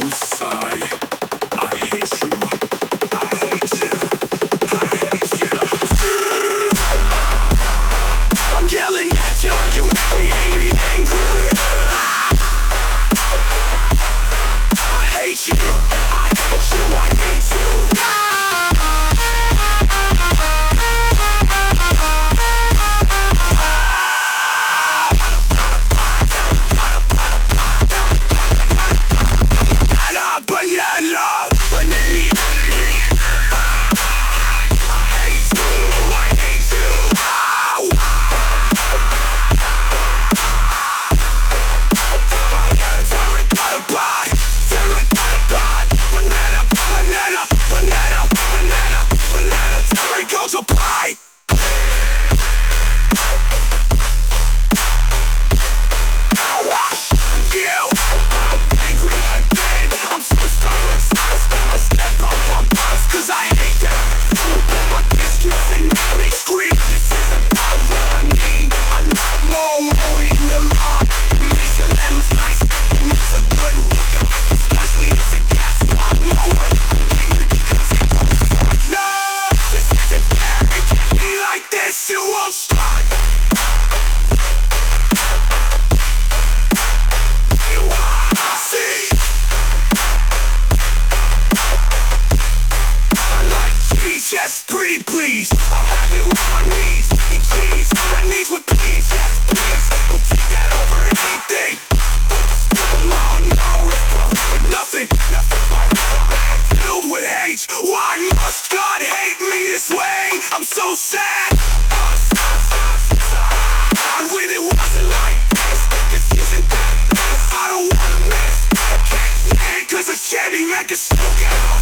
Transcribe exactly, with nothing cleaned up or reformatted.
sigh. I hate you. I hate you. I hate you. I'm yelling at you. You make me angry, angry. I hate you. I hate you. I hate you. You won't stop. You wanna see? I like cheese, yes, pretty please. I'll have you on my knees, eat cheese. My knees with please, yes, please. We'll take that over anything. Long, no, with nothing, nothing but filled with hate. Why must God hate me this way? I'm so sad. When it wasn't like this, this isn't that. I don't wanna miss. I can't stand, cause a shabby man can still get on.